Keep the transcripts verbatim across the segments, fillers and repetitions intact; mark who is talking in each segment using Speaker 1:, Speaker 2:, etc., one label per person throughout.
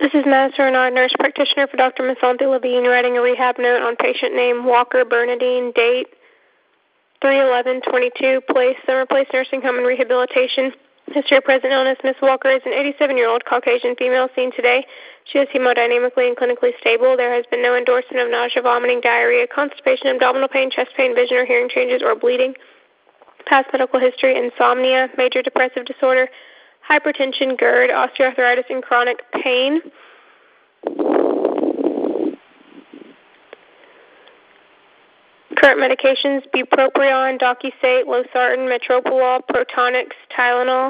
Speaker 1: This is Madison Renard, nurse practitioner for Doctor Masanthi Levine, writing a rehab note on patient name Walker Bernadine, date three eleven twenty-two, place Summer Place Nursing Home and Rehabilitation. History of present illness. Miss Walker is an eighty-seven-year-old Caucasian female seen today. She is hemodynamically and clinically stable. There has been no endorsement of nausea, vomiting, diarrhea, constipation, abdominal pain, chest pain, vision or hearing changes, or bleeding. Past medical history: insomnia, major depressive disorder, hypertension, GERD, osteoarthritis, and chronic pain. Current medications: bupropion, Docusate, losartan, metoprolol, Protonix, Tylenol.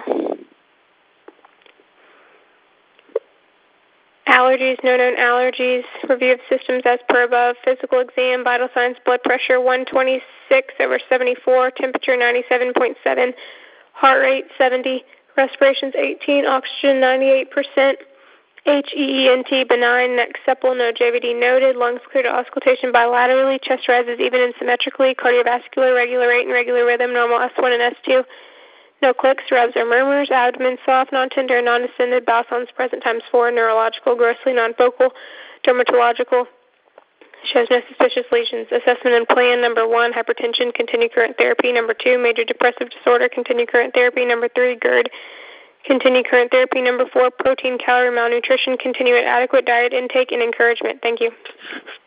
Speaker 1: Allergies: no known allergies. Review of systems as per above. Physical exam: vital signs, blood pressure one twenty-six over seventy-four, temperature ninety-seven point seven, heart rate seventy, respirations eighteen, oxygen ninety-eight percent. H E E N T benign, neck supple, no J V D noted, lungs clear to auscultation bilaterally, chest rises even and symmetrically, cardiovascular, regular rate and regular rhythm, normal S one and S two, no clicks, rubs, or murmurs, abdomen soft, non-tender, non-distended, bowel sounds present times four, neurological, grossly non-focal, dermatological, shows no suspicious lesions. Assessment and plan: number one, hypertension, continue current therapy; number two, major depressive disorder, continue current therapy; number three, GERD, continue current therapy; number four, protein, calorie malnutrition, continue at adequate diet intake and encouragement. Thank you.